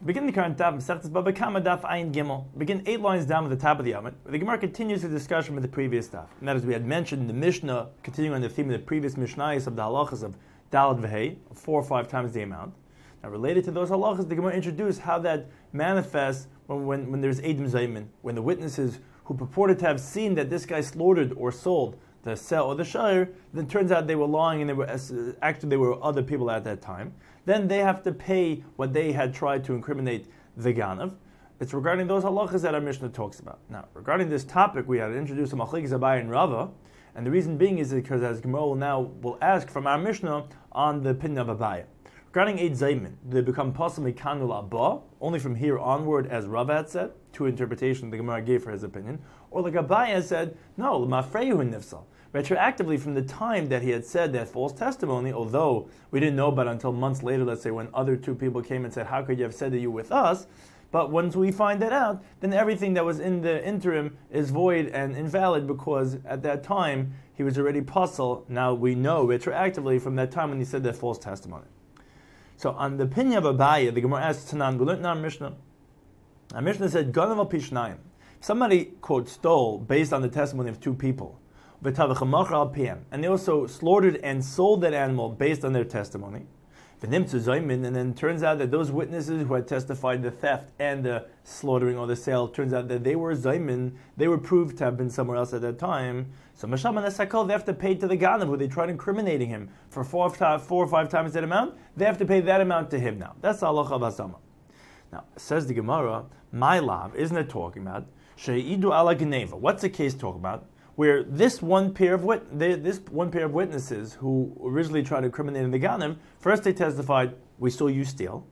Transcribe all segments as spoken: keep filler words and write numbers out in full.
Begin the current daf, Masechtas Baba Kama daf Ayin Gimel. Begin eight lines down at the top of the Amud. The Gemara continues the discussion with the previous daf. And that is, we had mentioned the Mishnah, continuing on the theme of the previous Mishnayos of the halachas of Dalad V'Hei, four or five times the amount. Now, related to those halachas, the Gemara introduced how that manifests when, when, when there's Eidim Zaymin, when the witnesses who purported to have seen that this guy slaughtered or sold the sell or the shire, then turns out they were lying and they were actually there were other people at that time. Then they have to pay what they had tried to incriminate the Ganav. It's regarding those halachas that our Mishnah talks about. Now, regarding this topic, we had to introduce a Machlekes Abaye and Rava, and the reason being is because, as Gemara will now will ask from our Mishnah on the opinion of Abaye. Regarding Eid Zaymin, they become possibly Kanul Abba, only from here onward, as Rava had said, two interpretations the Gemara gave for his opinion, or like Abaye has said, no, L'mafreyu Nifsal. Retroactively, from the time that he had said that false testimony, although we didn't know about it until months later, let's say when other two people came and said, how could you have said that you were with us? But once we find that out, then everything that was in the interim is void and invalid, because at that time he was already puzzled. Now we know retroactively from that time when he said that false testimony. So on the opinion of Abaye, the Gemara asks Tanan, we learned in our Mishnah. Our Mishnah said, Ganav al Pishnayim. Somebody, quote, stole based on the testimony of two people. And they also slaughtered and sold that animal based on their testimony. And then it turns out that those witnesses who had testified the theft and the slaughtering or the sale, turns out that they were zaymin, they were proved to have been somewhere else at that time. So Masham and Esakol, they have to pay to the Ganav, who they tried incriminating him for four, four or five times that amount. They have to pay that amount to him now. That's Allah of Hasama. Now, says the Gemara, my lav, isn't it talking about? She'idu ala Geneva. What's the case talking about? Where this one pair of wit- this one pair of witnesses who originally tried to incriminate the Ganim, first they testified, we saw you steal.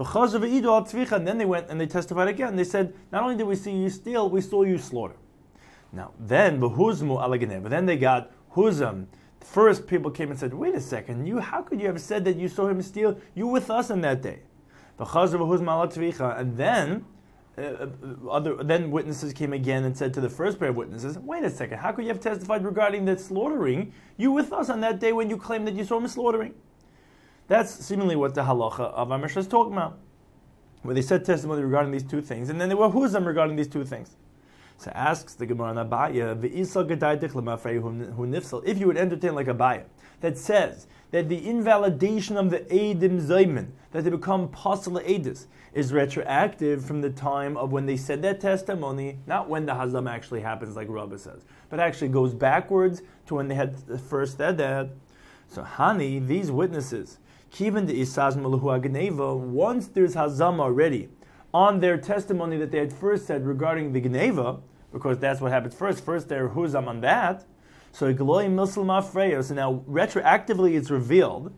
And then they went and they testified again. They said, not only did we see you steal, we saw you slaughter. Now, then, v'huzmu ala Geneva. Then they got huzam. First people came and said, wait a second, you how could you have said that you saw him steal? You were with us on that day. And then Uh, other then witnesses came again and said to the first pair of witnesses, wait a second, how could you have testified regarding that slaughtering? You were with us on that day when you claimed that you saw him slaughtering. That's seemingly what the halacha of our Mishnah is talking about, where they said testimony regarding these two things, and then they were huzam regarding these two things. So asks the Gemara on Abaye, if you would entertain like Abaye, that says that the invalidation of the Eidim Zaymin, that they become Pasal Eidis, is retroactive from the time of when they said that testimony, not when the Hazam actually happens, like Rabbi says, but actually goes backwards to when they had first said that. So Hani, these witnesses, Kivan de Isaz Maluhu Agneva, once there's Hazam already on their testimony that they had first said regarding the Gneva, because that's what happened first, first they're Huzam on that, so Gloi Milsal Mafreya, so now retroactively it's revealed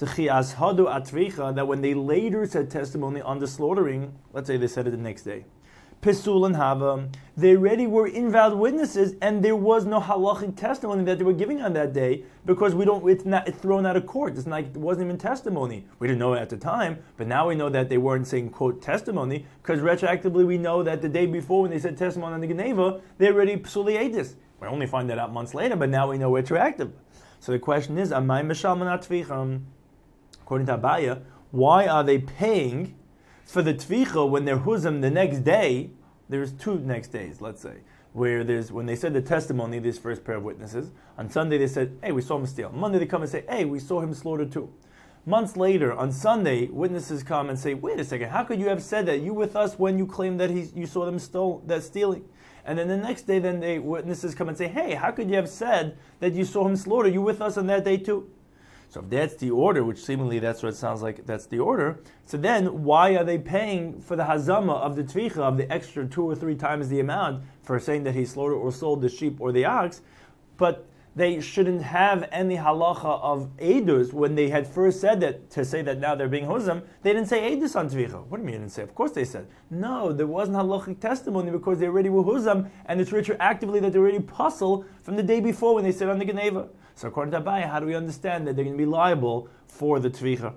that when they later said testimony on the slaughtering, let's say they said it the next day, Pisul and Hava, they already were invalid witnesses, and there was no halachic testimony that they were giving on that day, because we don't. It's not. It's thrown out of court. It's not. It wasn't even testimony. We didn't know it at the time, but now we know that they weren't saying quote testimony, because retroactively we know that the day before when they said testimony on the Geneva, they already psuli edis. We only find that out months later, but now we know retroactive. So the question is, Amay Mishal Manat Tvicham. According to Abaye, why are they paying for the tvicha when they're huzam the next day? There's two next days, let's say, where there's when they said the testimony, this first pair of witnesses. On Sunday they said, hey, we saw him steal. Monday they come and say, hey, we saw him slaughter too. Months later, on Sunday, witnesses come and say, wait a second, how could you have said that you with us when you claimed that he, you saw them stole that stealing? And then the next day, then the witnesses come and say, hey, how could you have said that you saw him slaughter? You with us on that day too? So if that's the order, which seemingly that's what it sounds like, that's the order, so then why are they paying for the hazama of the tvicha, of the extra two or three times the amount for saying that he slaughtered or sold the sheep or the ox, but they shouldn't have any halacha of edus when they had first said that, to say that now they're being huzam, they didn't say edus on tvicha. What do you mean you didn't say? Of course they said. No, there wasn't halachic testimony because they already were huzam, and it's retroactively that they're already puzzle from the day before when they said on the Geneva. So according to Abaye, how do we understand that they're going to be liable for the tvicha?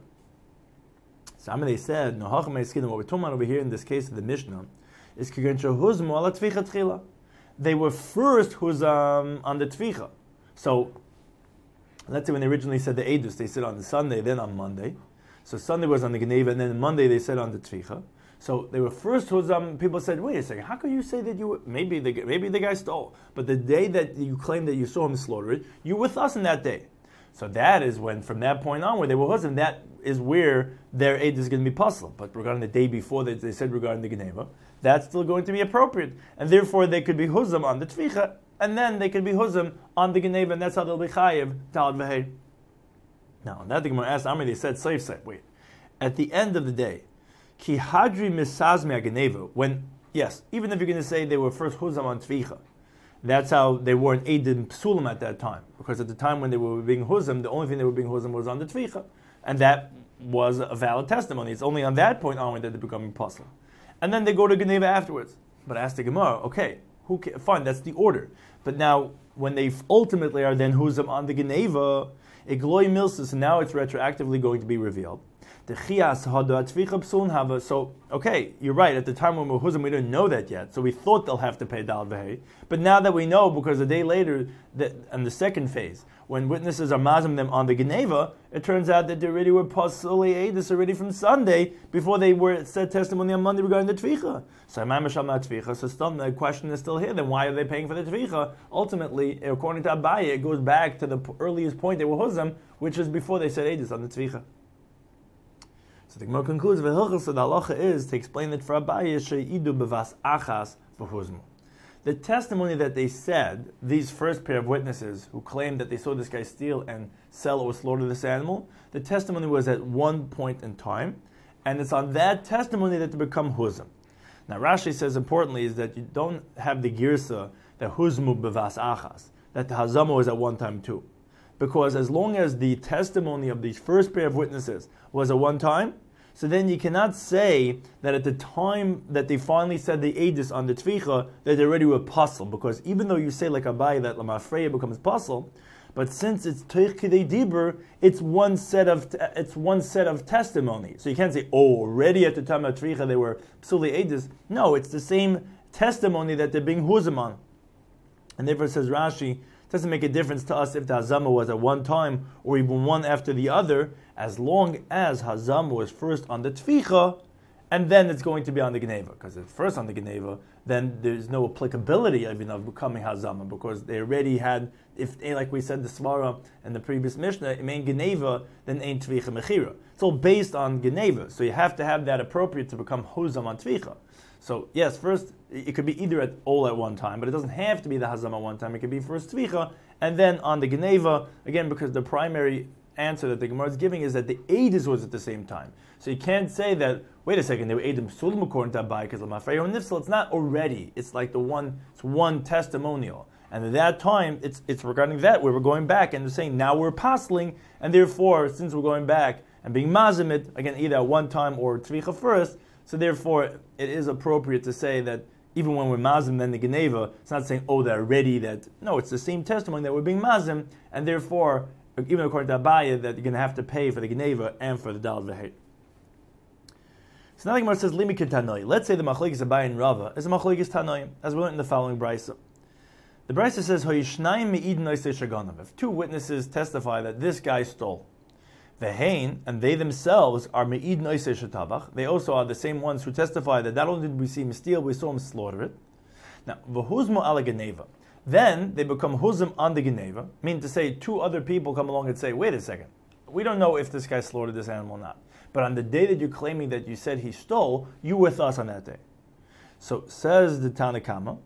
So they said, no, what we're talking about over here in this case of the Mishnah is they were first huzam on the tvicha. So let's say when they originally said the edus, they said on the Sunday, then on Monday. So Sunday was on the Geneva, and then Monday they said on the tvicha. So they were first huzam. People said, "Wait a second, how could you say that you were, maybe the maybe the guy stole? But the day that you claim that you saw him slaughtered, you were with us in that day." So that is when, from that point on, where they were huzam, that is where their aid is going to be puzzled. But regarding the day before that they said regarding the geneva, that's still going to be appropriate, and therefore they could be huzam on the tvicha, and then they could be huzam on the geneva, and that's how they'll be chayiv talad v'hei. Now, on that the Gemara asked Amri, they said, safe said, wait, at the end of the day, ki hadri misazme geneva, when, yes, even if you're going to say they were first huzam on tvicha, that's how they weren't eidim psulim at that time, because at the time when they were being huzam, the only thing they were being huzam was on the tvicha, and that was a valid testimony. It's only on that point onward that they're becoming puzzle. And then they go to geneva afterwards. But ask the Gemara, okay, who can, fine, that's the order. But now, when they ultimately are then huzam on the geneva, Igloi milsus, and now it's retroactively going to be revealed. So, okay, you're right. At the time when we're huzam, we didn't know that yet. So we thought they'll have to pay dal v'hei. But now that we know, because a day later, that, in the second phase, when witnesses are mazim them on the geneva, it turns out that they already were pasuli edus already from Sunday before they were said testimony on Monday regarding the tvicha. So tvicha. So still the question is still here. Then why are they paying for the tvicha? Ultimately, according to Abaye, it goes back to the earliest point they were huzam, which is before they said edus on the tvicha. So the Gemara concludes, so the halacha is to explain that for Abaye sheidu bevas achas v'huzmu. The testimony that they said, these first pair of witnesses who claimed that they saw this guy steal and sell or slaughter this animal, the testimony was at one point in time, and it's on that testimony that they become huzam. Now Rashi says importantly is that you don't have the girsa, the huzmu bevas achas, that the hazama was at one time too. Because as long as the testimony of these first pair of witnesses was at one time, so then you cannot say that at the time that they finally said the edus on the tvicha, that they already were puzzle, because even though you say like Abaye that Lamafreya becomes puzzle, but since it's Teich Kidei Dibur, it's one set of it's one set of testimony. So you can't say, oh, already at the time of tvicha they were psuli edus. No, it's the same testimony that they're being huzam on. And therefore says Rashi, it doesn't make a difference to us if the hazama was at one time or even one after the other, as long as hazama was first on the tvicha, and then it's going to be on the geneva. Because if it's first on the geneva, then there's no applicability even of becoming hazama, because they already had, if like we said the svara and the previous mishnah, it mean geneva, then ain't tvicha mechira. It's all based on geneva, so you have to have that appropriate to become huzam on tvicha. So yes, first it could be either at all at one time, but it doesn't have to be the hazam at one time. It could be first tvicha and then on the geneva again, because the primary answer that the Gemara is giving is that the edus was at the same time. So you can't say that. Wait a second, they were edim sulim according to Abaye because Lamafreya nifsal. It's not already. It's like the one. It's one testimonial, and at that time, it's it's regarding that where we're going back and they're saying now we're pasling, and therefore since we're going back and being mazimit again either at one time or tvicha first. So therefore, it is appropriate to say that even when we're mazim, then the geneva, it's not saying, oh, they're ready. That no, it's the same testimony that we're being mazim, and therefore, even according to Abaye, that you're going to have to pay for the geneva and for the dal v'heit. So now the Gemara says, Limi Tanoi. Let's say the machlekes Abaye and Rava is a machlekes Tanoim, as we learned in the following brisa. The brisa says, Hoyishnayim me'id noisei shaganav. If two witnesses testify that this guy stole, Vehain, and they themselves are me'id noisei shetabach. They also are the same ones who testify that not only did we see him steal, we saw him slaughter it. Now, v'huzmu ala geneva. Then they become huzim on the geneva, meaning to say two other people come along and say, wait a second, we don't know if this guy slaughtered this animal or not. But on the day that you're claiming that you said he stole, you were with us on that day. So says the Tanakama,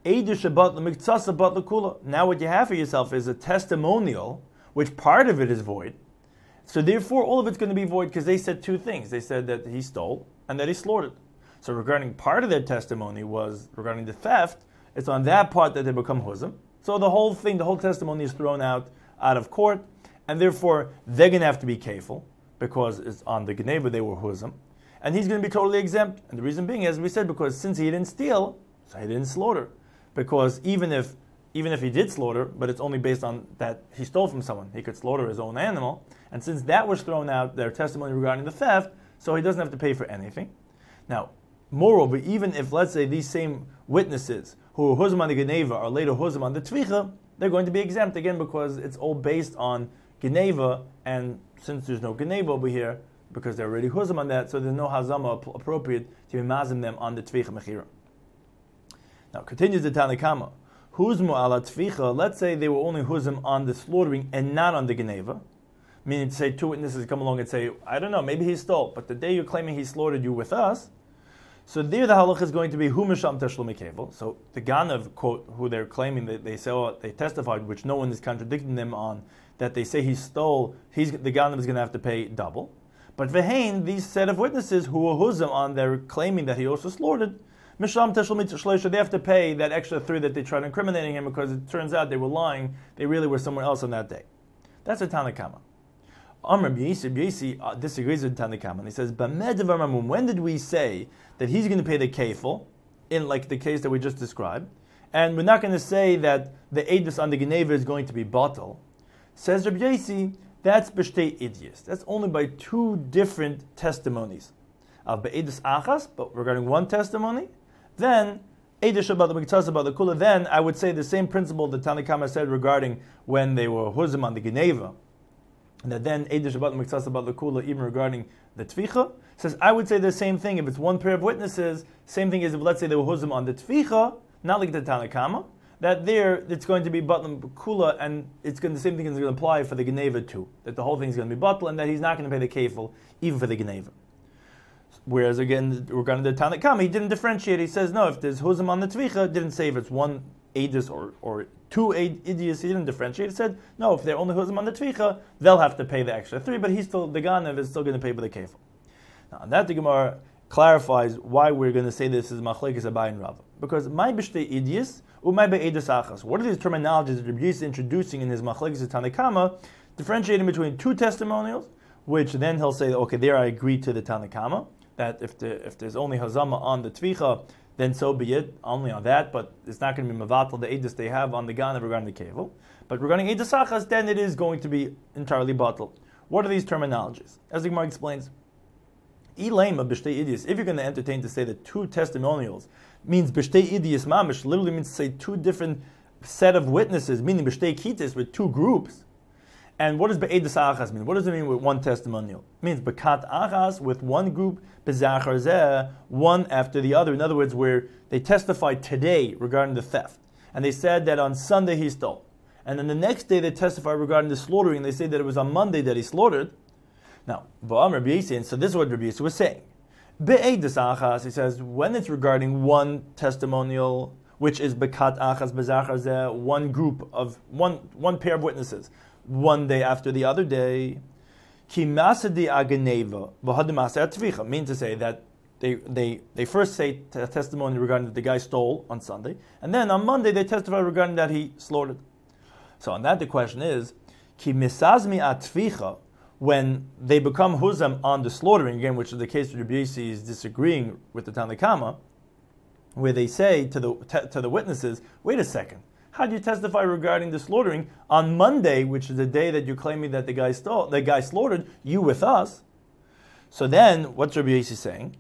now what you have for yourself is a testimonial, which part of it is void. So therefore, all of it's going to be void because they said two things. They said that he stole and that he slaughtered. So regarding part of their testimony was regarding the theft, it's on that part that they become huzim. So the whole thing, the whole testimony is thrown out, out of court, and therefore they're going to have to be careful because it's on the geneva they were huzim, and he's going to be totally exempt. And the reason being, as we said, because since he didn't steal, so he didn't slaughter. Because even if even if he did slaughter, but it's only based on that he stole from someone, he could slaughter his own animal. And since that was thrown out, their testimony regarding the theft, so he doesn't have to pay for anything. Now, moreover, even if, let's say, these same witnesses who were huzim on the geneva are later huzim on the tvicha, they're going to be exempt again because it's all based on geneva, and since there's no geneva over here, because they're already huzam on that, so there's no hazama ap- appropriate to be mazim them on the tvicha mechira. Now, continues the Tanakama. Huzmu ala tvicha, let's say they were only huzam on the slaughtering and not on the geneva. Meaning to say two witnesses come along and say, I don't know, maybe he stole, but the day you're claiming he slaughtered you with us, so there the halach is going to be hu misham tashlumi kevel. So the Ganav, quote, who they're claiming that they say, oh, they testified, which no one is contradicting them on, that they say he stole, he's, the Ganav is going to have to pay double. But vehain, these set of witnesses who were huzam on, they're claiming that he also slaughtered, misham tashlumi tashleisha, they have to pay that extra three that they tried incriminating him because it turns out they were lying, they really were somewhere else on that day. That's a Tanakama. Amr Yisib Yisi uh, disagrees with Tanakama, and he says, when did we say that he's going to pay the kefil, in like the case that we just described, and we're not going to say that the edus on the Geneva is going to be batal? Says Rabbi Yisi, that's b'shtei idios. That's only by two different testimonies. Of be'edus achas, but regarding one testimony, then edus about the miktas about the kula, then I would say the same principle that Tanakama said regarding when they were huzim on the Geneva, that then Eidish about the Miktsas about the Kula, even regarding the Tvicha, says, I would say the same thing if it's one pair of witnesses, same thing as if, let's say, they were Huzim on the Tvicha, not like the Tanakama, that there, it's going to be Batlam Kula, and it's going, the same thing is going to apply for the Geneva too, that the whole thing is going to be Batl, and that he's not going to pay the Kefil, even for the Geneva. Whereas, again, regarding the Tanakama, he didn't differentiate, he says, no, if there's Huzim on the Tvicha, didn't say if it's one Eidus or, or two idiots, he didn't differentiate. He said, no, if they're only huzim on the tvicha, they'll have to pay the extra three, but he's still, the Ganav is still going to pay for the kefil. Now, on that the Gemara clarifies why we're going to say this is machlekes Abai and Rava. Because my b'shtei idiots, umay be'edus achas. What are these terminologies that Rabbi Yisrael is introducing in his machlekes Tanakama, differentiating between two testimonials, which then he'll say, okay, there I agree to the Tanakama, that if, the, if there's only hazama on the tvicha, then so be it, only on that, but it's not going to be mavatal the edus they have on the Ganav regarding the kevel. But regarding edus achas, then it is going to be entirely batal. What are these terminologies? As the Gemara explains, ilema b'shtei idiyos, if you're going to entertain to say that two testimonials means b'shtei idiyos mamish, literally means to say two different set of witnesses, meaning b'shtei kitis with two groups. And what does be'edus achas mean? What does it mean with one testimonial? It means bekat achas with one group, bezachar zeh, one after the other. In other words, where they testified today regarding the theft, and they said that on Sunday he stole, and then the next day they testified regarding the slaughtering, and they say that it was on Monday that he slaughtered. Now, Ba'am Rabbi Yisrael, so this is what Rabbi Yisrael was saying. Be'edus achas, he says, when it's regarding one testimonial, which is bekat achas bezachar zeh, one group of one one pair of witnesses, one day after the other day, ki masadi ageneva v'hadimasa atvicha, mean to say that they they they first say t- testimony regarding that the guy stole on Sunday, and then on Monday they testify regarding that he slaughtered. So on that the question is, ki misazmi atvicha, when they become huzam on the slaughtering, again, which is the case where Rabbi Yisrael is disagreeing with the Tanakama, where they say to the te- to the witnesses, wait a second, how do you testify regarding the slaughtering on Monday, which is the day that you're claiming that the guy stole, the guy slaughtered you with us? So then, what's Rabbi Yossi saying?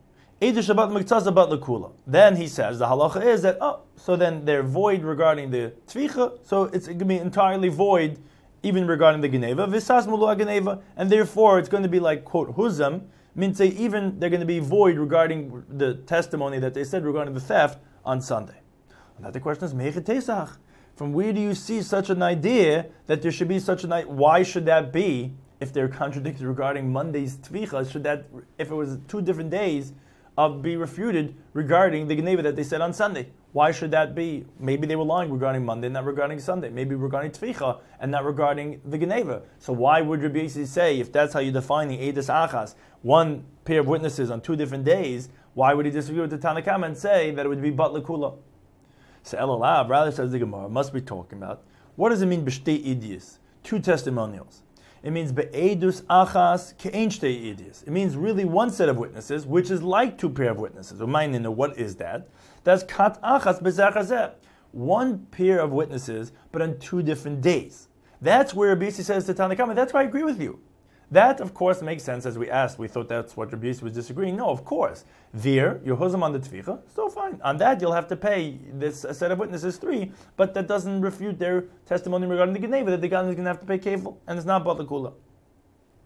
Then he says the halacha is that oh, so then they're void regarding the tvicha, so it's going to be entirely void even regarding the geneva, visas mulu geneva, and therefore it's going to be like quote huzam, means say even they're going to be void regarding the testimony that they said regarding the theft on Sunday. Now the question is mechet tesach. From where do you see such an idea that there should be such an idea? Why should that be if they're contradicted regarding Monday's tvicha? Should that, if it was two different days, of be refuted regarding the Geneva that they said on Sunday? Why should that be? Maybe they were lying regarding Monday, not regarding Sunday. Maybe regarding tvicha and not regarding the Geneva. So why would Rabbi Yossi say, if that's how you're defining edus achas, one pair of witnesses on two different days, why would he disagree with the Tanakama and say that it would be bat lekula? So Elalav, rather says the Gemara, must be talking about, what does it mean b'shtei idiyos? Two testimonials. It means be'edus achas ke'ein shtei idiyos. It means really one set of witnesses, which is like two pair of witnesses. Remind you, what is that? That's kat achas bezachar zeh. One pair of witnesses, but on two different days. That's where Rabbi Yossi says to Tanakama, that's why I agree with you. That, of course, makes sense. As we asked, we thought that's what Rabbi Yossi was disagreeing. No, of course. There, you're huzam on the tvicha, still fine. On that, you'll have to pay this a set of witnesses three, but that doesn't refute their testimony regarding the Geneva, that the guy is going to have to pay kefil, and it's not bat lekula.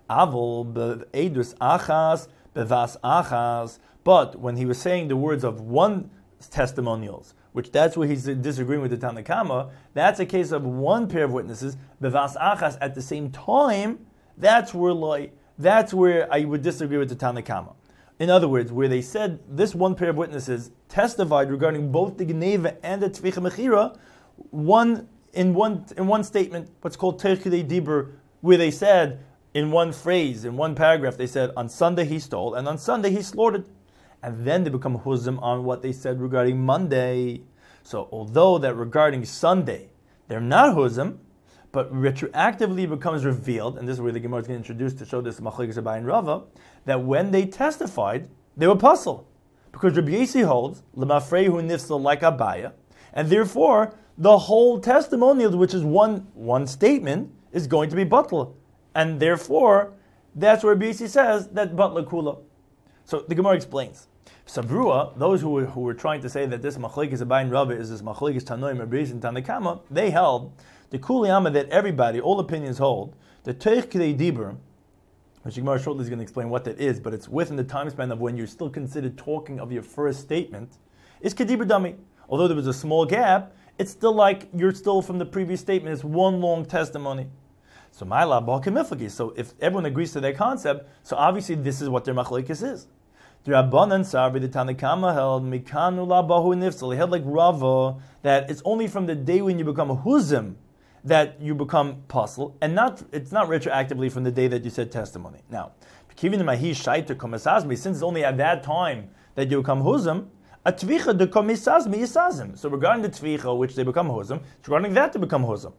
Avol be'edus achas bevas achas. But when he was saying the words of one testimonials, which that's where he's disagreeing with the Tanna Kama, that's a case of one pair of witnesses, bevas achas, at the same time, that's where like, that's where I would disagree with the Tanna Kama. In other words, where they said this one pair of witnesses testified regarding both the Geneva and the Tvicha Mechira, one in one in one statement, what's called Teich Kidei Dibur, where they said in one phrase, in one paragraph, they said on Sunday he stole and on Sunday he slaughtered, and then they become huzim on what they said regarding Monday. So although that regarding Sunday they're not huzim, but retroactively becomes revealed, and this is where the Gemara is going to introduce to show this Machlekes Abaye and Rava, that when they testified, they were puzzled. Because Rabbi Yossi holds, L'mafrehu nifsal like Abaya, and therefore, the whole testimonial, which is one one statement, is going to be batla. And therefore, that's where Rabbi Yossi says that batla kula. So the Gemara explains. Savrua, those who were, who were trying to say that this Machlekes Abaye and Rava is this Machlekes Tanoim, Rabbi Yossi and Tanna Kama, they held the kuliyama that everybody, all opinions hold, the Teich Kidei Dibur, which Gemara shortly is going to explain what that is, but it's within the time span of when you're still considered talking of your first statement, is Kedibur Dami. Although there was a small gap, it's still like you're still from the previous statement, it's one long testimony. So Ma'ala Ba'al So if everyone agrees to that concept, so obviously this is what their machlekes is. The Rabbanan Sarvi, the Tanna Kama held, Mikanu La Bahu Nifsal, he held like Rava, that it's only from the day when you become a huzim that you become puzzle, and not it's not retroactively from the day that you said testimony. Now, since it's only at that time that you become huzim, a tvicha de komisazmi yisazim. So regarding the tvicha, which they become huzim, it's regarding that to become huzim.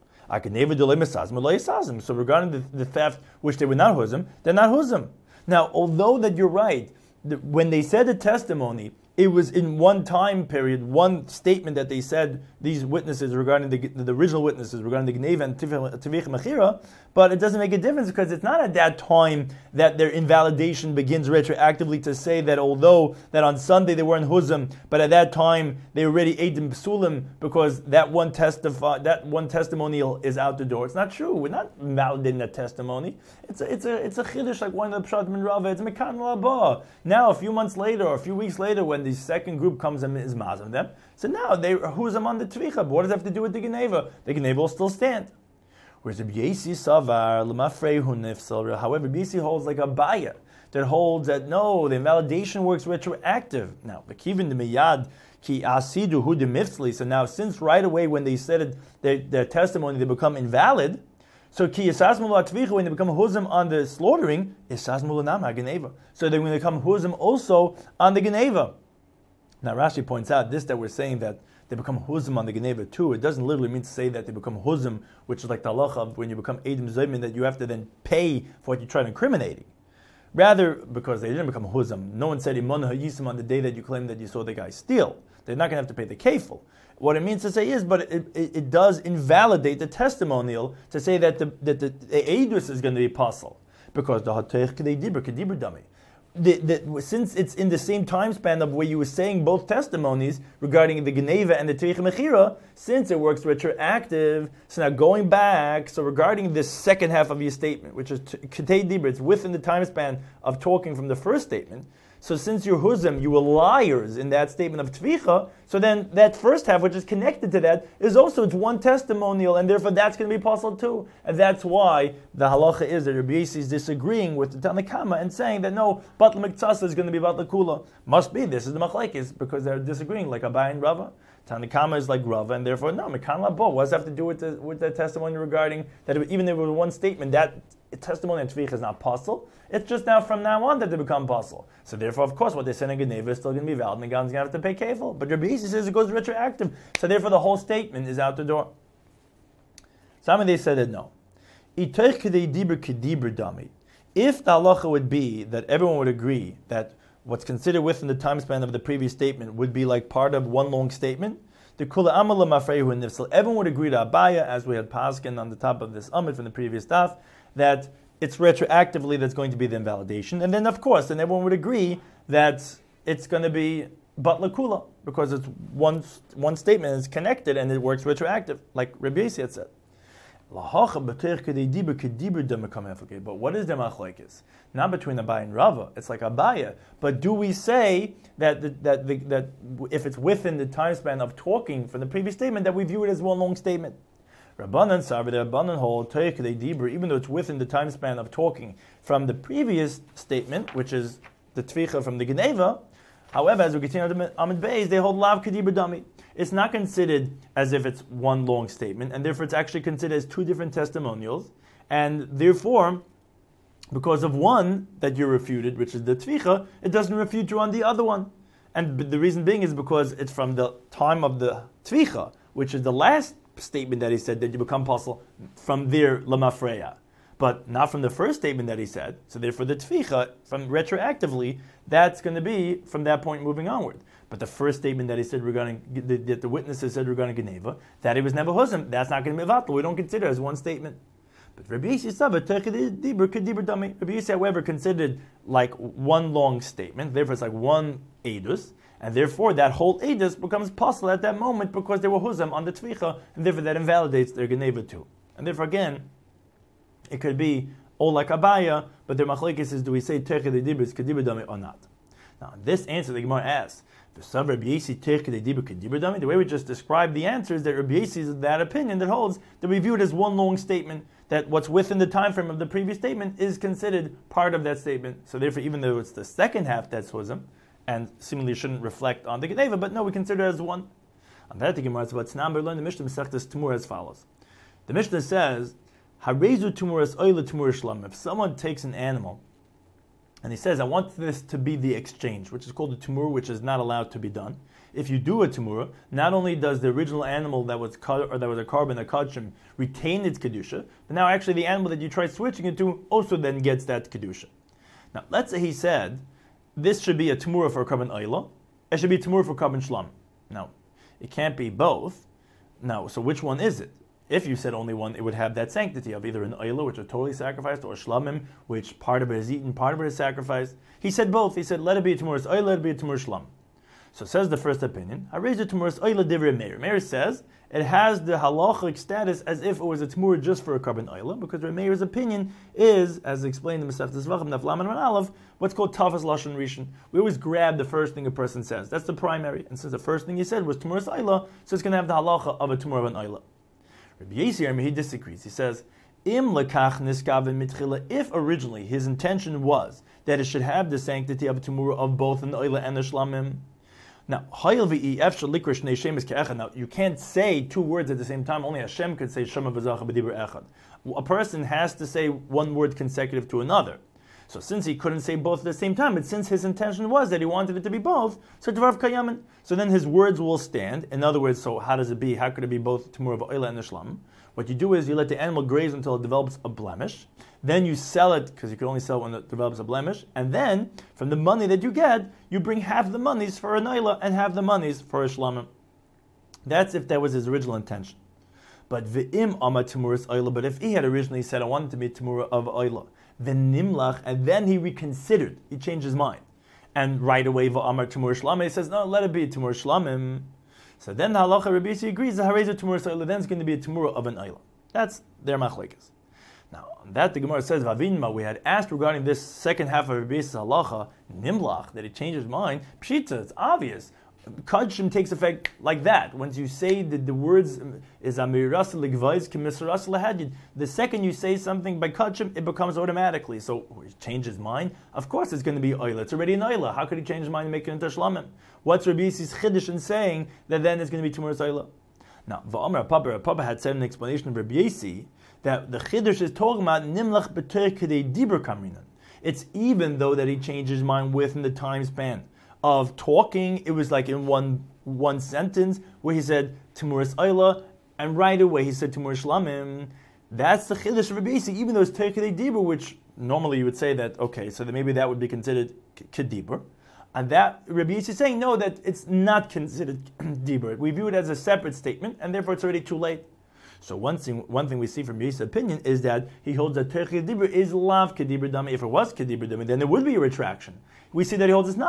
So regarding the, the theft, which they were not huzim, they're not huzim. Now, although that you're right, the, when they said the testimony, it was in one time period, one statement that they said, these witnesses regarding the, the original witnesses regarding the Geneva and Tvicha Mechira, but it doesn't make a difference because it's not at that time that their invalidation begins retroactively to say that although that on Sunday they were in Huzim, but at that time they already Eidim Psulim because that one testify, that one testimonial is out the door. It's not true. We're not validating that testimony. It's a it's a it's a chiddush like one of the Pshat Min Rava. It's Mekan Laba. Now a few months later or a few weeks later when the second group comes and is mazim them, so now they who's on the Tvicha. What does that have to do with the Geneva? The Geneva will still stand. Whereas Rabbi Yossi Savar L'mafrehu Nifsal, however, Rabbi Yossi holds like Abaya that holds that no, the invalidation works retroactive. Now, Bekivin the Miyad Ki Asidu Hu Demifsli. So now, since right away when they said it, their, their testimony, they become invalid. So Ki Yisazmul Atvicha, when they become huzim on the slaughtering, Yisazmul Nama Geneva. So they're going to become huzim also on the Geneva. Now Rashi points out this that we're saying that they become huzim on the Geneva too. It doesn't literally mean to say that they become huzim, which is like the halacha of when you become edim zaymin, that you have to then pay for what you try incriminating. Rather, because they didn't become huzim, no one said iman hayisim on the day that you claim that you saw the guy steal. They're not going to have to pay the kefil. What it means to say is, but it, it, it does invalidate the testimonial to say that the that the, the edus is going to be puzzle because the hateich kedei dibur kedibur dami. The, the, since it's in the same time span of where you were saying both testimonies regarding the Geneva and the Tvicha Mechira, since it works retroactive, so now going back, so regarding this second half of your statement, which is Ketei Dibur, it's within the time span of talking from the first statement, so since you're huzim, you were liars in that statement of Tvicha, so then that first half, which is connected to that, is also it's one testimonial, and therefore that's going to be possible too. And that's why the halacha is that Rabbi Yossi is disagreeing with the Tanna Kama and saying that no, Batla Miktsasa is going to be Batla Kula. Must be, this is the Machlekes, because they're disagreeing, like Abaye and Rava. Tanna Kama is like Rava, and therefore, no, Mekan Labo. What does that have to do with the, with the testimony regarding that it, even if it was one statement, that testimony and Tvicha is not possible? It's just now from now on that they become possible. So therefore, of course, what they said in Geneva is still going to be valid, and the God's going to have to pay kefil. But Rabbi Yossi says it goes retroactive. So therefore, the whole statement is out the door. Some of they said that no. If the halacha would be that everyone would agree that what's considered within the time span of the previous statement would be like part of one long statement, the kula amala mafrehu nifsal, everyone would agree to Abaya, as we had paskin on the top of this amid from the previous daf, that it's retroactively that's going to be the invalidation. And then, of course, then everyone would agree that it's going to be batla kula, because it's one, one statement is connected and it works retroactive, like Rabbi Yossi had said. But what is the machlokes? Not between Abaye and Rava. It's like Abaye. But do we say that the, that the, that if it's within the time span of talking from the previous statement, that we view it as one long statement? Rabbanan Sarva, the Rabbanan hold Dibur, even though it's within the time span of talking from the previous statement, which is the Tvicha from the Geneva. However, as we continue on Amid Beis, they hold Lav Kedibur Dami. It's not considered as if it's one long statement, and therefore it's actually considered as two different testimonials, and therefore, because of one that you refuted, which is the Tvicha, it doesn't refute you on the other one. And the reason being is because it's from the time of the Tvicha, which is the last statement that he said that you become apostle, from there Lamafreya. But not from the first statement that he said. So therefore the Tvicha, from retroactively, that's going to be from that point moving onward. But the first statement that he said regarding, that the witnesses said regarding Geneva, that he was never Huzim, that's not going to be Vatal. We don't consider it as one statement. But Rabbi Yissi, however, considered like one long statement, therefore it's like one Edus, and therefore that whole Edus becomes possible at that moment because they were Huzim on the Tvicha, and therefore that invalidates their Geneva too. And therefore again, it could be all like Abaya, but their machlekes is, do we say Terche de Dibur is Kedibur Dami or not? Now, this answer the Gemara asks, the way we just described the answer is that Rabbi Yissi is that opinion that holds that we view it as one long statement, that what's within the time frame of the previous statement is considered part of that statement. So therefore, even though it's the second half that's Huzim, and seemingly shouldn't reflect on the Geneva, but no, we consider it as one. On that, the Gemara says, what's number learn the Mishnah Masechtas Tumur as follows. The Mishnah says, Harezu Tumuras Oila Tumur Shlam. If someone takes an animal, and he says, I want this to be the exchange, which is called a tumur, which is not allowed to be done. If you do a tumura, not only does the original animal that was cut, or that was a carbon, a kachim, retain its kedusha, but now actually the animal that you try switching it to also then gets that kedusha. Now, let's say he said, this should be a tumura for a carbon oila, it should be a tumura for carbon shlam. Now, it can't be both. Now, so which one is it? If you said only one, it would have that sanctity of either an oila, which are totally sacrificed, or shlamim, which part of it is eaten, part of it is sacrificed. He said both. He said, let it be a tumur's oila, let it be a tumur shlam. So says the first opinion, I raised a tumur's oila divrei Meir. Meir says, it has the halachic status as if it was a tumur just for a carbon oila, because Meir's opinion is, as explained in Masechtas Zvachim, Naflam and Aleph, what's called tafas lashon rishon. We always grab the first thing a person says. That's the primary. And since the first thing he said was tumur's oila, so it's going to have the halacha of a tumur of an oila. Rabbi Yissi, he disagrees. He says, Im lekach niskaven mitchila, if originally his intention was that it should have the sanctity of a tumura of both an oila and the shlamim. Now, now, you can't say two words at the same time. Only Hashem could say Shema v'zacha b'dibur echad. A person has to say one word consecutive to another. So since he couldn't say both at the same time, but since his intention was that he wanted it to be both, so Dvar Kayamin. So then his words will stand. In other words, so how does it be? How could it be both Tumur of Oila and the Shlam? What you do is you let the animal graze until it develops a blemish. Then you sell it, because you can only sell it when it develops a blemish. And then, from the money that you get, you bring half the monies for an Oila and half the monies for a Shlamim. That's if that was his original intention. But V'im Ama Tumuras Oila, but if he had originally said, I wanted to be Tumura of Oila, then Nimlach, and then he reconsidered, he changed his mind. And right away, V'amar Tumur Shlamim, he says, no, let it be Tumur Shlamim. So then the halacha Rabbi Yissi agrees that Hareza Tumur Oila, then it's going to be a Tumura of an Oila. That's their machlekes. Now, on that the Gemara says, Vavinma, we had asked regarding this second half of Rabbi Yissi's halacha, Nimlach, that he changed his mind. Pshita, it's obvious. Kadshim takes effect like that. Once you say that the words is Amiras Ligvais Kimisras Lahadid, the second you say something by Kadshim, it becomes automatically. So he changed his mind. Of course it's going to be Oila. It's already an Oila. How could he change his mind and make it into Shlamim? What's Rabbi Yissi's Chiddush in saying that then it's going to be Tumur Oila? Now, Va'amar Papa, Papa had said an explanation of Rabbi Yissi that the Chiddush is talking about Nimlach B'ter Kedei Dibur Kamrinan. It's even though that he changed his mind within the time span of talking, it was like in one one sentence where he said Tumuras Oila, and right away he said Tumur Shlamim. That's the Chiddush of Rabbi Yissi, even though it's Terkei Dibur, which normally you would say that, okay, so that maybe that would be considered Kedibur. And that Rabbi Yissi is saying, no, that it's not considered Dibur. We view it as a separate statement, and therefore it's already too late. So one thing, one thing we see from Yisra's opinion is that he holds that Terkei Dibur is Lav Kedibur Dami. If it was Kedibur Dami, then there would be a retraction. We see that he holds it's not.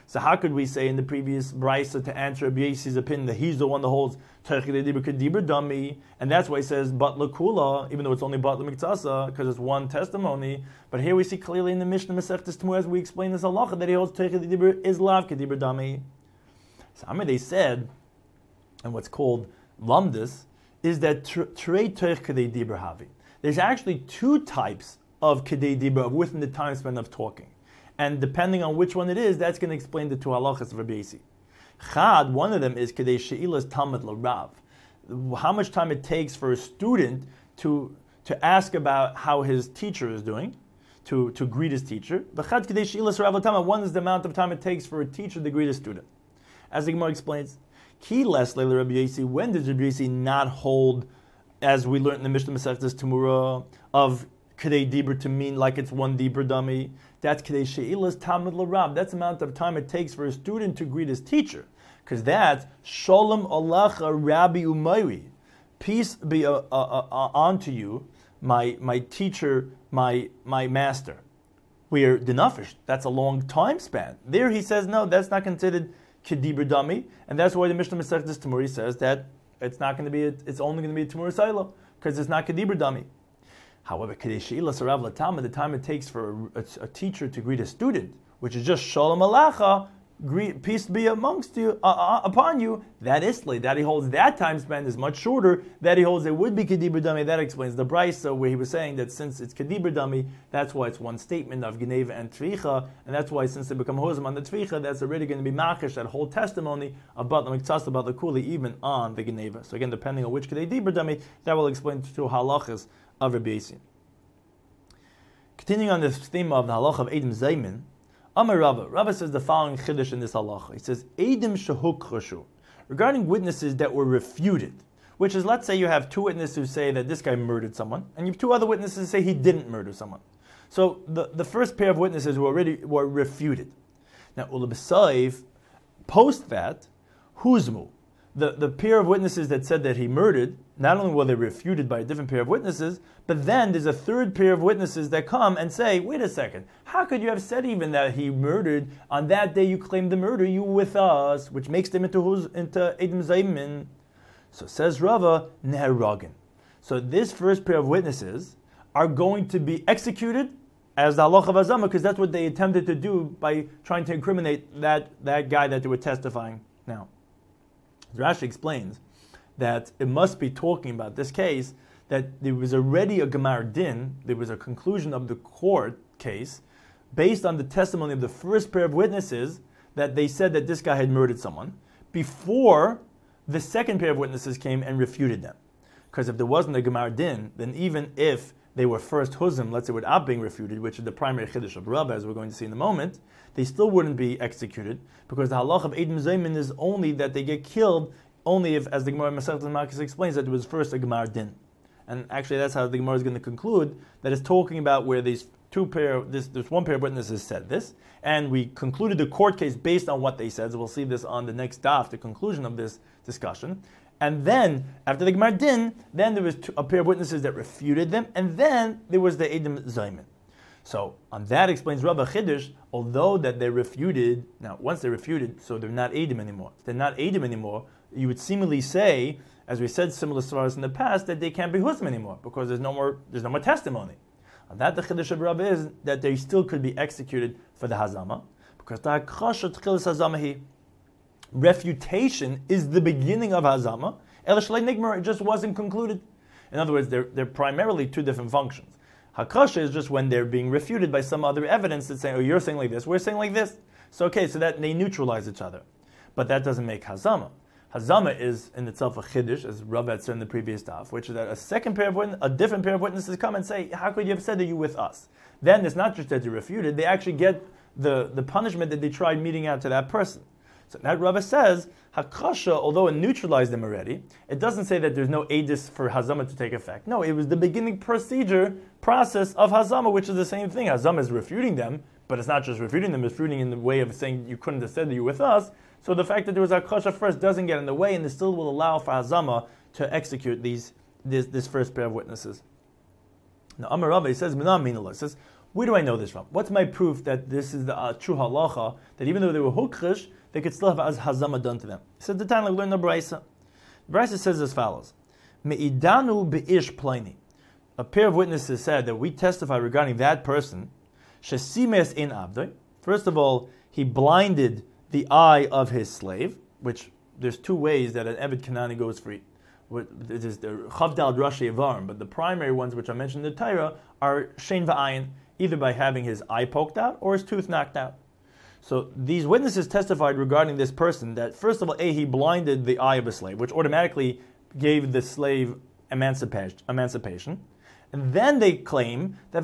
So how could we say in the previous brisa to answer Rabbi Yosef's opinion that he's the one that holds Teichei Dibur Kedibur Dami, and that's why he says Batla Kula, even though it's only Batla Miktasa, because it's one testimony. But here we see clearly in the Mishnah Masechtas Tamur, as we explain this halacha, that he holds Teichei Dibur is Lav Kedibur Dami. So I mean, they said, and what's called Lamdus, is that Trei Teich Kedei Dibur Havi. There's actually two types of Kedei Dibur within the time span of talking. And depending on which one it is, that's going to explain the two halachas of Rabbi Yossi. Chad, one of them is Kedei She'ilas Talmud L'Rav. How much time it takes for a student to to ask about how his teacher is doing, to, to greet his teacher. V'chad Kedei She'ilas Rav L'Talmud. One is the amount of time it takes for a teacher to greet a student. As the Gemara explains, Ki Lesle Rabbi Yossi, when does Rabbi Yossi not hold, as we learned in the Mishnah Masechtas Tamura, of Kedei Dibur to mean like it's one Dibur dummy? That's Kedei She'ilas Talmud L'Rab. That's the amount of time it takes for a student to greet his teacher. Because that's Shalom Alecha Rabbi Umayri. Peace be uh, uh, uh, unto you, my my teacher, my my master. Where Dinafish, that's a long time span. There he says, no, that's not considered Kedibur Dami. And that's why the Mishnah Masechtas Tamuri says that it's not going to be, a, it's only going to be a Tamur Saila, because it's not Kedibur Dami. However, Kedei She'ilas Rav L'Talmud, the time it takes for a, a, a teacher to greet a student, which is just Shalom Alecha, greet, peace be amongst you, uh, uh, upon you, that Isli, that he holds that time span is much shorter, that he holds it would be Kedibur Dami. That explains the Brisa, where he was saying that since it's Kedibur Dami, that's why it's one statement of Geneva and Tvicha, and that's why since they become Hozim on the Tvicha, that's already going to be Makish, that whole testimony about the Miktsas, about the Kuli, even on the Geneva. So again, depending on which Kedibur Dami, that will explain two halachas of Rabbi Yossi. Continuing on this theme of the halacha of Eidim Zaymin, Amar Rava, Rava says the following chiddush in this halacha. He says, Eidim shehukhrashu, regarding witnesses that were refuted, which is, let's say you have two witnesses who say that this guy murdered someone, and you have two other witnesses who say he didn't murder someone. So the, the first pair of witnesses were already were refuted. Now, Ulabasaiv, post that, Huzmu, the, the pair of witnesses that said that he murdered, not only were they refuted by a different pair of witnesses, but then there's a third pair of witnesses that come and say, wait a second, how could you have said even that he murdered, on that day you claimed the murder, you were with us, which makes them into, into Eidim Zaymin. So says Rava, Neheragin. So this first pair of witnesses are going to be executed as the halacha of Hazama, because that's what they attempted to do by trying to incriminate that, that guy that they were testifying now. Rashi explains that it must be talking about this case, that there was already a Gemar Din, there was a conclusion of the court case, based on the testimony of the first pair of witnesses, that they said that this guy had murdered someone, before the second pair of witnesses came and refuted them. Because if there wasn't a Gemar Din, then even if they were first Huzim, let's say without being refuted, which is the primary Chiddush of Rabbah, as we're going to see in a moment, they still wouldn't be executed, because the halach of Eidim Zaymin is only that they get killed only if, as the Gemara Masechet Makos explains, that it was first a Gemar Din. And actually that's how the Gemara is going to conclude, that it's talking about where these two pair, this, this one pair of witnesses said this, and we concluded the court case based on what they said, so we'll see this on the next daf, the conclusion of this discussion. And then, after the Gemar Din, then there was two, a pair of witnesses that refuted them, and then there was the Eidim Zaymin. So, on that explains Rabba Chiddush, although that they refuted, now once they're refuted, so they're not Eidim anymore. If they're not Eidim anymore, you would seemingly say, as we said similar stories in the past, that they can't be Huzim anymore, because there's no more there's no more testimony. On that the Chiddush of Rabba is that they still could be executed for the Hazama, because the Hakrasha Tchilas Hazama, refutation is the beginning of Hazama, El Shalei Nigmar, it just wasn't concluded. In other words, they're, they're primarily two different functions. Hakasha is just when they're being refuted by some other evidence that's saying, oh, you're saying like this, we're saying like this. So okay, so that they neutralize each other. But that doesn't make Hazama. Hazama is in itself a Chiddush, as Rav had said in the previous daf, which is that a second pair of witnesses, a different pair of witnesses come and say, how could you have said that you with us? Then it's not just that you're refuted, they actually get the, the punishment that they tried meting out to that person. So that Rava says, Hakasha, although it neutralized them already, it doesn't say that there's no edus for Hazama to take effect. No, it was the beginning procedure, process of Hazama, which is the same thing. Hazama is refuting them, but it's not just refuting them, it's refuting in the way of saying you couldn't have said that you were with us. So the fact that there was Hakasha first doesn't get in the way, and it still will allow for Hazama to execute these this, this first pair of witnesses. Now, Amar Rava, he says, Minam Minala, he says, Where do I know this from? What's my proof that this is the uh, true halacha, that even though they were hukrish, they could still have az hazama done to them? So the time I learned the Braisa. The Braisa says as follows: Me'idanu be'ish pliny. A pair of witnesses said that we testify regarding that person. Shesimes in abdoi. First of all, he blinded the eye of his slave, which there's two ways that an Eved Kanani goes free. It is the Chavdal Rashi Avarim, but the primary ones which I mentioned in the Torah are Shein V'ayin, either by having his eye poked out or his tooth knocked out. So these witnesses testified regarding this person that, first of all, A, he blinded the eye of a slave, which automatically gave the slave emancipation. emancipation. And then they claim that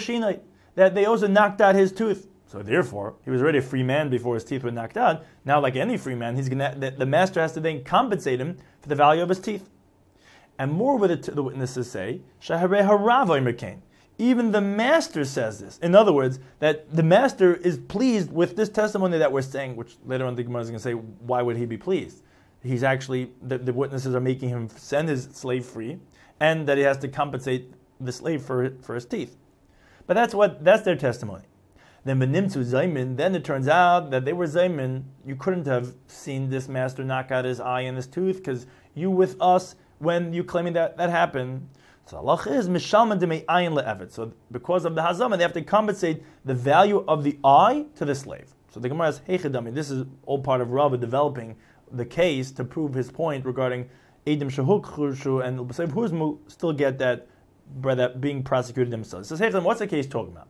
that they also knocked out his tooth. So therefore, he was already a free man before his teeth were knocked out. Now, like any free man, he's gonna, the, the master has to then compensate him for the value of his teeth. And more with it, the witnesses say, Shaharei Harava Merkain. Even the master says this. In other words, that the master is pleased with this testimony that we're saying, which later on the Gemara is going to say, why would he be pleased? He's actually, the, the witnesses are making him send his slave free, and that he has to compensate the slave for, for his teeth. But that's what that's their testimony. Then Benimtzu Zaymin, then it turns out that they were Zaymin. You couldn't have seen this master knock out his eye and his tooth, because you with us, when you claiming that that happened. So Allah is Mishalman Demei Ayin Le'evet. So because of the Hazama, they have to compensate the value of the eye to the slave. So the Gemara says, Hey Chedami, this is all part of Rabbah developing the case to prove his point regarding Edim Shahuk Chushu and L'B'Seiv Huzmu still get that by that being prosecuted themselves. It says, Hey Chedami, what's the case talking about?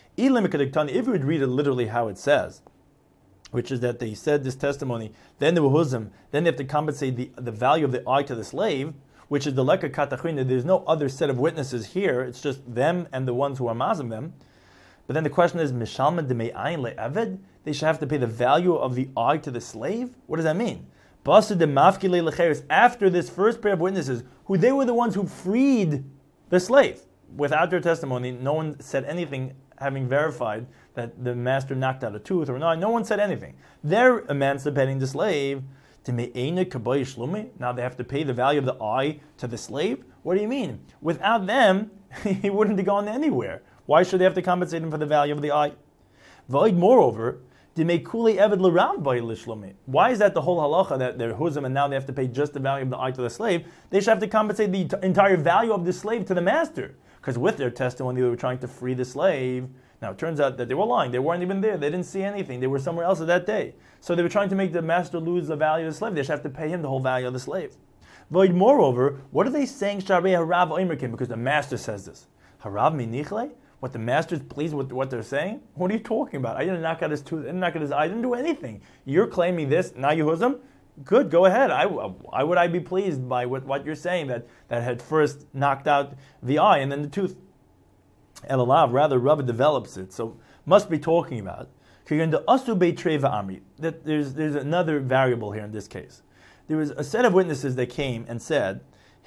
If you would read it literally how it says, which is that they said this testimony, then they were huzim, then they have to compensate the, the value of the eye to the slave, which is the leka katachin. There's no other set of witnesses here, it's just them and the ones who are mazim them. But then the question is, mishalma demei ayin le'eved? They should have to pay the value of the eye to the slave? What does that mean? After this first pair of witnesses, who they were the ones who freed the slave. Without their testimony, no one said anything having verified that the master knocked out a tooth or not. No one said anything. They're emancipating the slave. Now they have to pay the value of the eye to the slave? What do you mean? Without them, he wouldn't have gone anywhere. Why should they have to compensate him for the value of the eye? Moreover, why is that the whole halacha that they're huzim and now they have to pay just the value of the eye to the slave? They should have to compensate the t- entire value of the slave to the master. Because with their testimony, they were trying to free the slave. Now, it turns out that they were lying. They weren't even there. They didn't see anything. They were somewhere else at that day. So they were trying to make the master lose the value of the slave. They should have to pay him the whole value of the slave. Moreover, what are they saying? Because the master says this. Harav minichle? What, the master's pleased with what they're saying? What are you talking about? I didn't knock out his tooth. I didn't knock out his eye. I didn't do anything. You're claiming this. Now you huzim? Good, go ahead. I, why would I be pleased by what, what you're saying that, that had first knocked out the eye and then the tooth? Elalav, rather, Rabbah develops it, so must be talking about that there's there's another variable here in this case. There was a set of witnesses that came and said,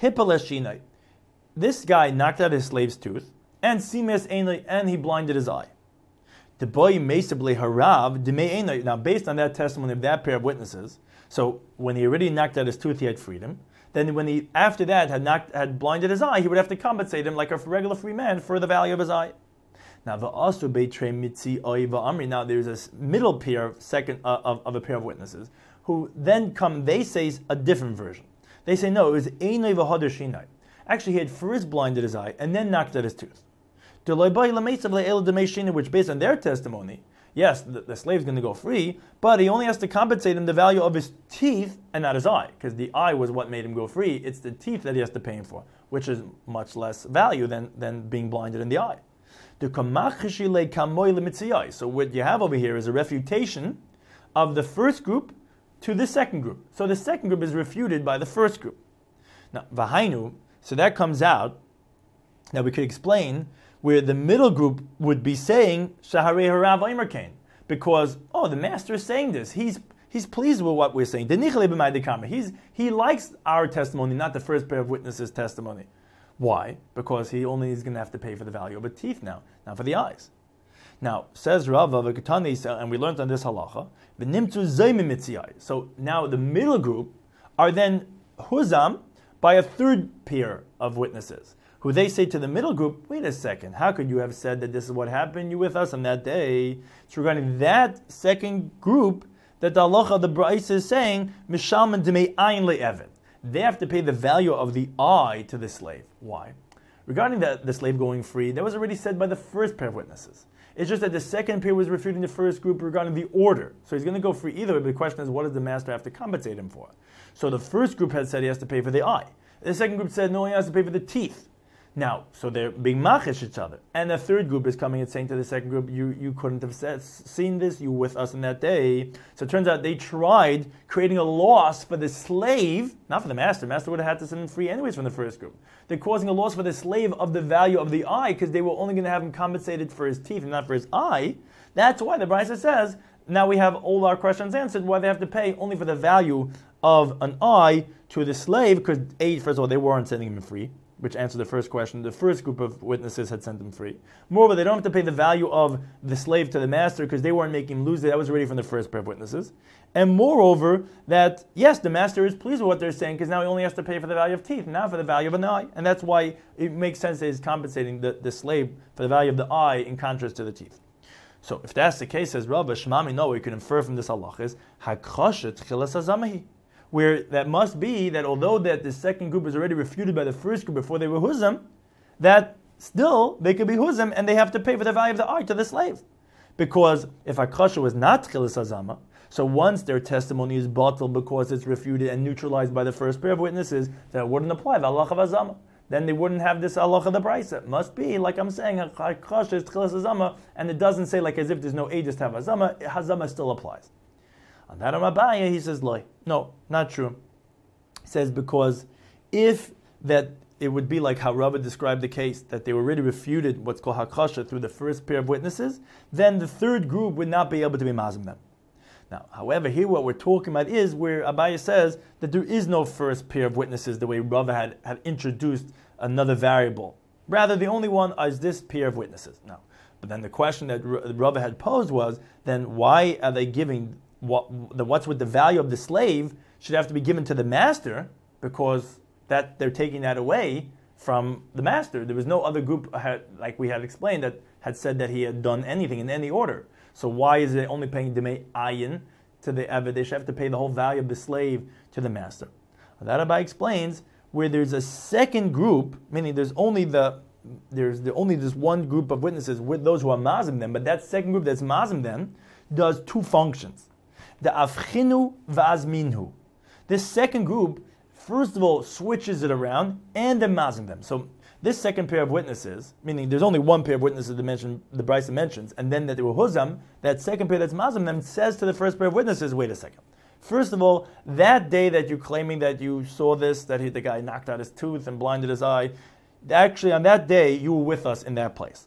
this guy knocked out his slave's tooth, and and he blinded his eye. Now, based on that testimony of that pair of witnesses, so when he already knocked out his tooth, he had freedom. Then when he, after that, had knocked, had blinded his eye, he would have to compensate him like a regular free man for the value of his eye. Now, now there's a middle pair, second uh, of, of a pair of witnesses, who then come, they say a different version. They say, no, it was Einoi v'Hader Shinai. Actually, he had first blinded his eye and then knocked out his tooth. Which, based on their testimony, yes, the, the slave's going to go free, but he only has to compensate him the value of his teeth and not his eye, because the eye was what made him go free. It's the teeth that he has to pay him for, which is much less value than, than being blinded in the eye. So what you have over here is a refutation of the first group to the second group. So the second group is refuted by the first group. Now, Vahainu, so that comes out, now we could explain where the middle group would be saying Shaharei Harav Omerkain, because oh, the master is saying this. He's he's pleased with what we're saying. He's he likes our testimony, not the first pair of witnesses' testimony. Why? Because he only is going to have to pay for the value of the teeth now, not for the eyes. Now says Rav Avakatani, and we learned on this halacha. So now the middle group are then huzam by a third pair of witnesses, who they say to the middle group, wait a second, how could you have said that this is what happened? You with us on that day. It's regarding that second group that the halacha of the Brisa is saying, Mishalman Demei Ayin Le'eved. They have to pay the value of the eye to the slave. Why? Regarding the, the slave going free, that was already said by the first pair of witnesses. It's just that the second pair was refuting the first group regarding the order. So he's going to go free either way, but the question is, what does the master have to compensate him for? So the first group had said he has to pay for the eye. The second group said, no, he has to pay for the teeth. Now, so they're being machish each other. And the third group is coming and saying to the second group, you, you couldn't have said, seen this, you were with us in that day. So it turns out they tried creating a loss for the slave, not for the master. Master would have had to send him free anyways from the first group. They're causing a loss for the slave of the value of the eye because they were only going to have him compensated for his teeth and not for his eye. That's why the Brisa says, now we have all our questions answered, why they have to pay only for the value of an eye to the slave, because A, first of all, they weren't sending him free, which answered the first question. The first group of witnesses had sent him free. Moreover, they don't have to pay the value of the slave to the master because they weren't making him lose it. That was already from the first pair of witnesses. And moreover, that yes, the master is pleased with what they're saying because now he only has to pay for the value of teeth, not for the value of an eye. And that's why it makes sense that he's compensating the, the slave for the value of the eye in contrast to the teeth. So if that's the case, says Rabba, Shmami, no, we can infer from this halach is Hakoshet Chilas Hazamahi, where that must be that although that the second group is already refuted by the first group before they were huzam, that still they could be huzam and they have to pay for the value of the eye to the slave. Because if Hakosha was not Chilas Hazama, so once their testimony is bottled because it's refuted and neutralized by the first pair of witnesses, that wouldn't apply the halacha of Hazama. Then they wouldn't have this halacha of the Brisa. It must be, like I'm saying, Hakosha is Chilas Hazama, and it doesn't say like as if there's no aegis to have Hazama, Hazama still applies. On that Ramabaya, he says, Loi. No, not true. He says, because if that it would be like how Rabbi described the case, that they were already refuted what's called Hakosha through the first pair of witnesses, then the third group would not be able to be mazim them. Now, however, here what we're talking about is where Abaya says that there is no first pair of witnesses the way Rabbi had, had introduced another variable. Rather, the only one is this pair of witnesses. Now, but then the question that Rabbi had posed was, then why are they giving What the what's with the value of the slave should have to be given to the master, because that they're taking that away from the master. There was no other group, had, like we had explained, that had said that he had done anything in any order. So why is it only paying Demei Ayin to the Eved? They should have to pay the whole value of the slave to the master. That Rabbi explains where there's a second group, meaning there's only the there's the, only this one group of witnesses with those who are mazim them, but that second group that's mazim them does two functions. The avchinu v'azminhu. This second group, first of all, switches it around and then mazim them. So this second pair of witnesses, meaning there's only one pair of witnesses that mention, the Brisa mentions, and then that they were huzam, that second pair that's mazim them says to the first pair of witnesses, wait a second. First of all, that day that you're claiming that you saw this, that he, the guy knocked out his tooth and blinded his eye, actually on that day you were with us in that place.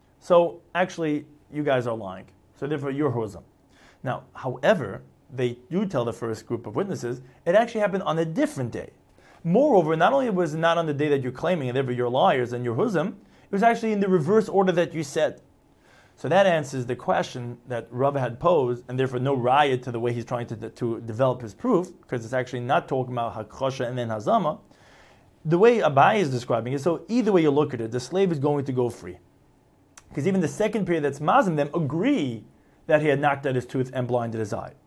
So actually, you guys are lying. So therefore, you're huzam. Now, however, they do tell the first group of witnesses, it actually happened on a different day. Moreover, not only was it not on the day that you're claiming, and therefore you're liars and you're huzam, it was actually in the reverse order that you said. So that answers the question that Rava had posed, and therefore no riot to the way he's trying to, to develop his proof, because it's actually not talking about Hakosha and then Hazama. The way Abai is describing it, so either way you look at it, the slave is going to go free. Because even the second period that's mazim them agree that he had knocked out his tooth and blinded his eye.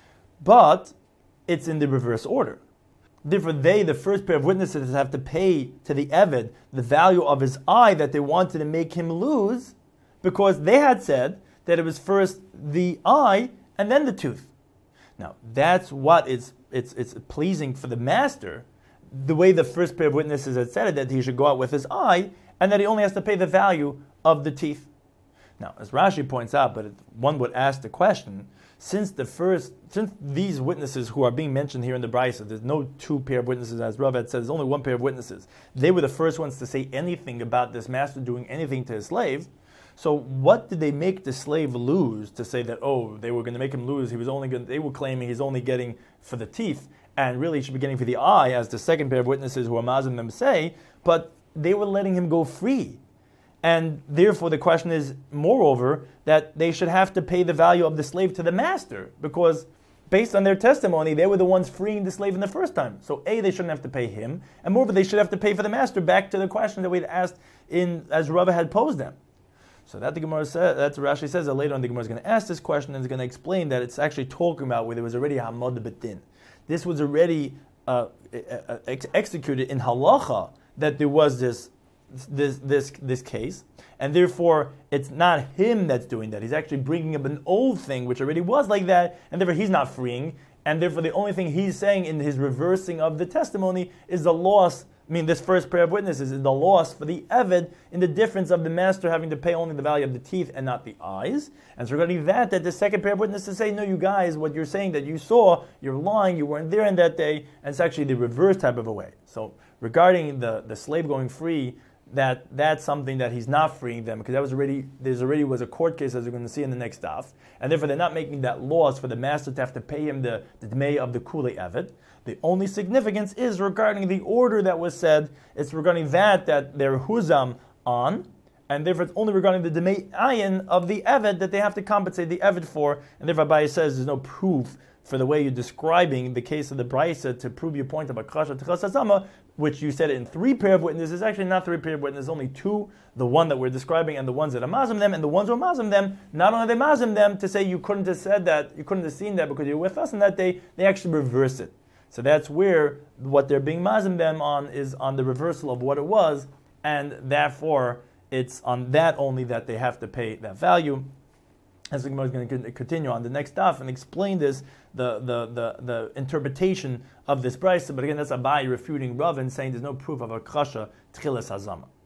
But it's in the reverse order. Therefore, they, the first pair of witnesses, have to pay to the Eved the value of his eye that they wanted to make him lose, because they had said that it was first the eye and then the tooth. Now, that's what is it's it's pleasing for the master, the way the first pair of witnesses had said it, that he should go out with his eye, and that he only has to pay the value of the teeth. Now, as Rashi points out, but one would ask the question, since the first, since these witnesses who are being mentioned here in the Brisa, there's no two pair of witnesses, as Rav had said, there's only one pair of witnesses. They were the first ones to say anything about this master doing anything to his slave. So what did they make the slave lose to say that, oh, they were going to make him lose, he was only going, they were claiming he's only getting for the teeth, and really he should be getting for the eye, as the second pair of witnesses who are mazim them say, but they were letting him go free. And therefore the question is, moreover, that they should have to pay the value of the slave to the master, because based on their testimony, they were the ones freeing the slave in the first time. So A, they shouldn't have to pay him, and moreover, they should have to pay for the master, back to the question that we'd asked in as Rava had posed them. So that the Gemara says, that's what Rashi says, that later on the Gemara is going to ask this question and is going to explain that it's actually talking about where there was already Hamad B'din. This was already uh, ex- executed in halacha, that there was this this this this case, and therefore it's not him that's doing that. He's actually bringing up an old thing which already was like that, and therefore he's not freeing, and therefore the only thing he's saying in his reversing of the testimony is the loss. I mean, this first pair of witnesses is the loss for the Eved in the difference of the master having to pay only the value of the teeth and not the eyes. And so regarding that, that the second pair of witnesses say, no, you guys, what you're saying that you saw, you're lying, you weren't there in that day, and it's actually the reverse type of a way. So regarding the, the slave going free, that that's something that he's not freeing them, because that was already there's already was a court case, as we're going to see in the next daf, and therefore they're not making that loss for the master to have to pay him the, the dmei of the kule Eved. The only significance is regarding the order that was said. It's regarding that that they're huzam on, and therefore it's only regarding the dmei ayin of the Eved that they have to compensate the Eved for, and therefore Abaye says there's no proof for the way you're describing the case of the Braisa to prove your point about Kasha Techas Hazama, which you said in three pair of witnesses. Actually not three pair of witnesses, only two, the one that we're describing and the ones that are mazim them, and the ones who are mazim them, not only are they mazim them to say you couldn't have said that, you couldn't have seen that because you were with us on that day, they actually reverse it. So that's where what they're being mazim them on is on the reversal of what it was, and therefore it's on that only that they have to pay that value. As the Gemara is going to continue on the next daf and explain this, the the the, the interpretation of this brisa. But again, that's Abaye refuting Rav and saying there's no proof of a kasha tchilas hazama.